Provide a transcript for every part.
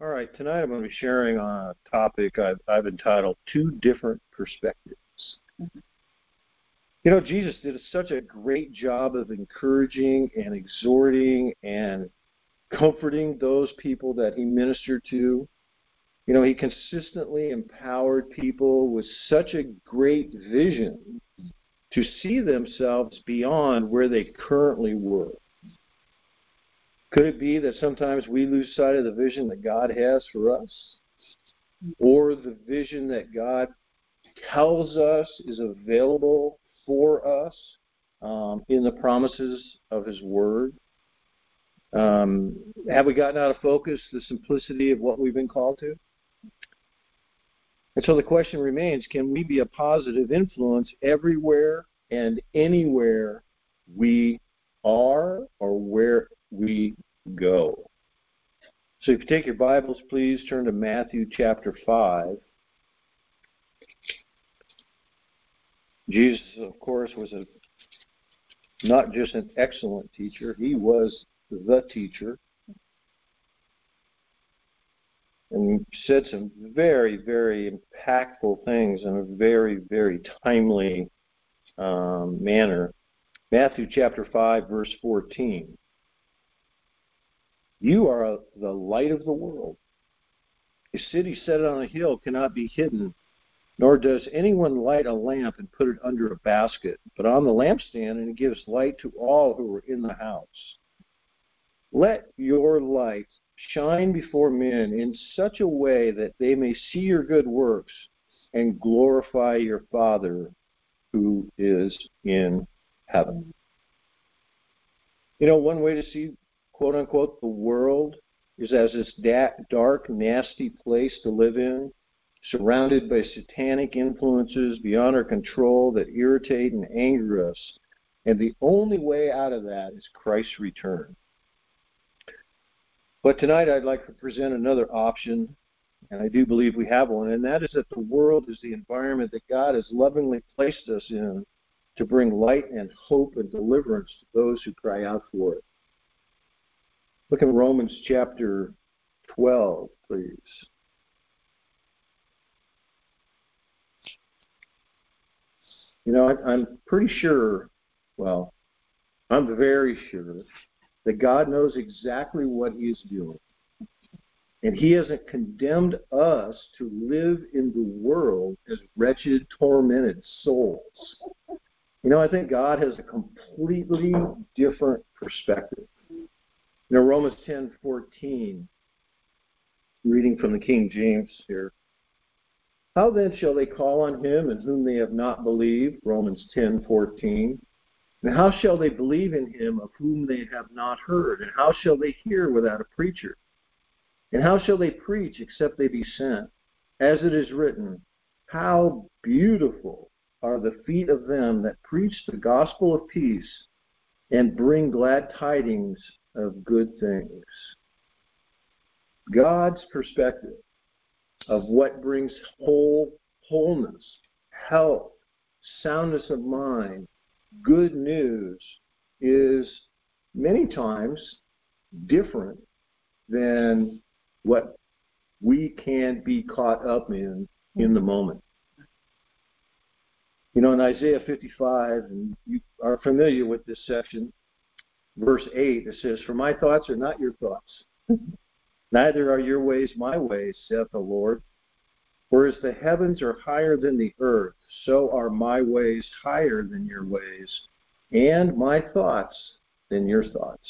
All right, tonight I'm going to be sharing on a topic I've entitled Two Different Perspectives. You know, Jesus did such a great job of encouraging and exhorting and comforting those people that he ministered to. You know, he consistently empowered people with such a great vision to see themselves beyond where they currently were. Could it be that sometimes we lose sight of the vision that God has for us? Or the vision that God tells us is available for us in the promises of His Word? Have we gotten out of focus the simplicity of what we've been called to? And so the question remains, can we be a positive influence everywhere and anywhere we are or where we go? So if you take your Bibles, please turn to Matthew chapter 5. Jesus, of course, was not just an excellent teacher, he was the teacher. And said some very, very impactful things in a very, very timely manner. Matthew chapter 5, verse 14. You are the light of the world. A city set on a hill cannot be hidden, nor does anyone light a lamp and put it under a basket, but on the lampstand, and it gives light to all who are in the house. Let your light shine before men in such a way that they may see your good works and glorify your Father who is in heaven. You know, one way to see, quote unquote, the world is as this dark, nasty place to live in, surrounded by satanic influences beyond our control that irritate and anger us. And the only way out of that is Christ's return. But tonight I'd like to present another option, and I do believe we have one, and that is that the world is the environment that God has lovingly placed us in to bring light and hope and deliverance to those who cry out for it. Look at Romans chapter 12, please. You know, I'm pretty sure, well, I'm very sure that God knows exactly what He is doing. And He hasn't condemned us to live in the world as wretched, tormented souls. You know, I think God has a completely different perspective. You know, Romans 10:14, reading from the King James here. How then shall they call on Him in whom they have not believed? Romans 10:14. And how shall they believe in Him of whom they have not heard? And how shall they hear without a preacher? And how shall they preach except they be sent? As it is written, how beautiful are the feet of them that preach the gospel of peace and bring glad tidings of good things. God's perspective of what brings wholeness, health, soundness of mind, good news is many times different than what we can be caught up in the moment. You know, in Isaiah 55, and you are familiar with this section, verse 8, it says, For my thoughts are not your thoughts, neither are your ways my ways, saith the Lord. For as the heavens are higher than the earth, so are my ways higher than your ways, and my thoughts than your thoughts.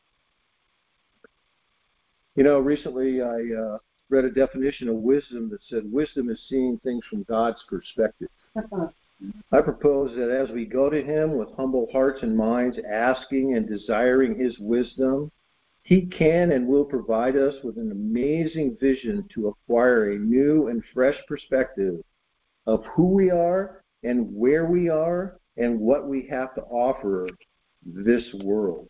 You know, recently I read a definition of wisdom that said wisdom is seeing things from God's perspective. I propose that as we go to Him with humble hearts and minds, asking and desiring His wisdom, He can and will provide us with an amazing vision to acquire a new and fresh perspective of who we are and where we are and what we have to offer this world.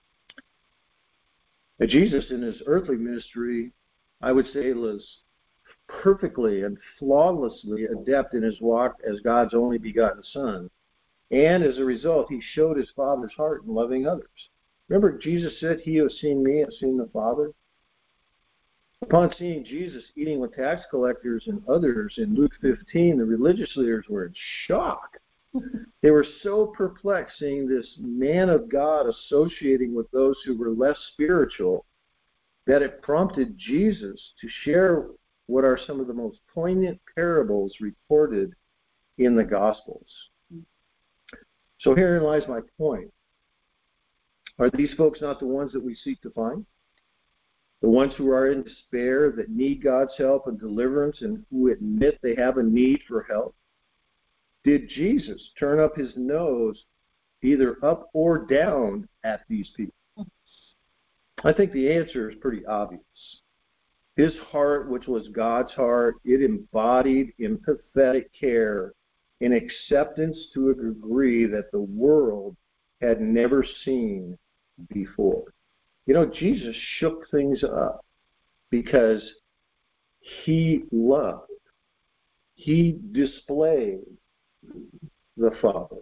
Now, Jesus, in His earthly ministry, I would say, was perfectly and flawlessly adept in His walk as God's only begotten Son. And as a result, He showed His Father's heart in loving others. Remember, Jesus said, He who has seen me has seen the Father. Upon seeing Jesus eating with tax collectors and others in Luke 15, the religious leaders were in shock. They were so perplexed seeing this man of God associating with those who were less spiritual that it prompted Jesus to share what are some of the most poignant parables recorded in the Gospels. So herein lies my point. Are these folks not the ones that we seek to find? The ones who are in despair, that need God's help and deliverance, and who admit they have a need for help? Did Jesus turn up his nose either up or down at these people? I think the answer is pretty obvious. His heart, which was God's heart, it embodied empathetic care and acceptance to a degree that the world had never seen before. You know, Jesus shook things up because he loved. He displayed the Father.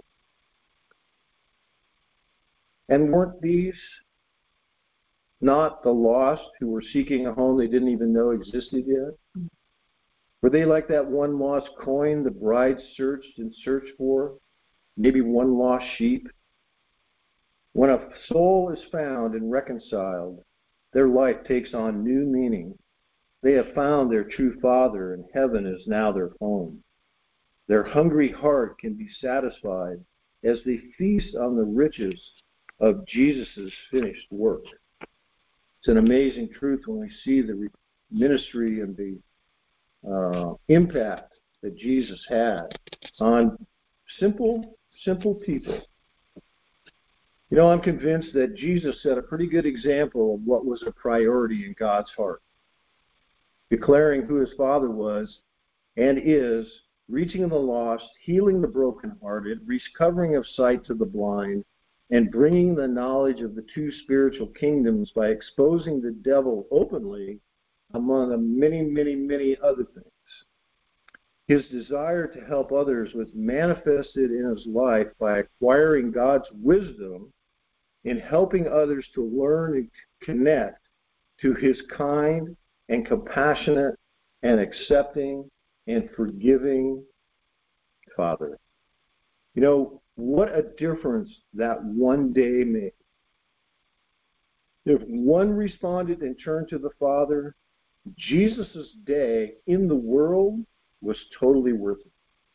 And weren't these not the lost who were seeking a home they didn't even know existed yet? Were they like that one lost coin the bride searched and searched for? Maybe one lost sheep? When a soul is found and reconciled, their life takes on new meaning. They have found their true Father, and heaven is now their home. Their hungry heart can be satisfied as they feast on the riches of Jesus' finished work. It's an amazing truth when we see the ministry and the impact that Jesus had on simple people. You know, I'm convinced that Jesus set a pretty good example of what was a priority in God's heart. Declaring who his Father was and is, reaching the lost, healing the brokenhearted, recovering of sight to the blind, and bringing the knowledge of the two spiritual kingdoms by exposing the devil openly, among many other things. His desire to help others was manifested in his life by acquiring God's wisdom in helping others to learn and connect to his kind and compassionate and accepting and forgiving Father. You know, what a difference that one day made. If one responded and turned to the Father, Jesus' day in the world was totally worth it.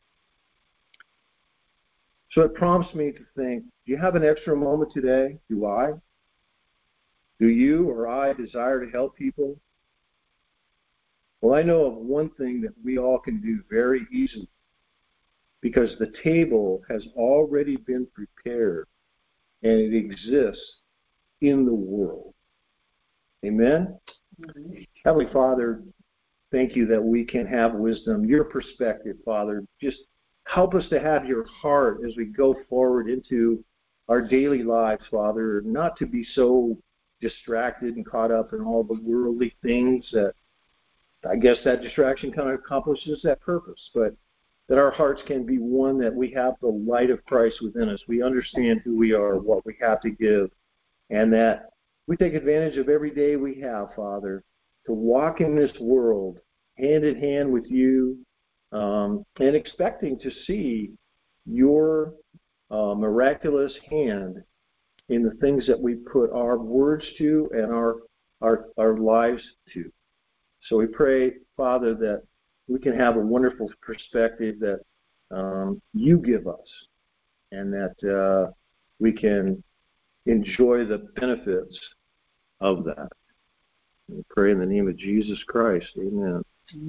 So it prompts me to think, do you have an extra moment today? Do I? Do you or I desire to help people? Well, I know of one thing that we all can do very easily, because the table has already been prepared and it exists in the world. Amen? Mm-hmm. Heavenly Father, thank you that we can have wisdom, your perspective, Father. Just help us to have your heart as we go forward into our daily lives, Father, not to be so distracted and caught up in all the worldly things that I guess that distraction kind of accomplishes that purpose, but that our hearts can be one that we have the light of Christ within us. We understand who we are, what we have to give, and that we take advantage of every day we have, Father, to walk in this world hand in hand with you, and expecting to see your miraculous hand in the things that we put our words to and our lives to. So we pray, Father, that we can have a wonderful perspective that you give us, and that we can enjoy the benefits of that. We pray in the name of Jesus Christ. Amen.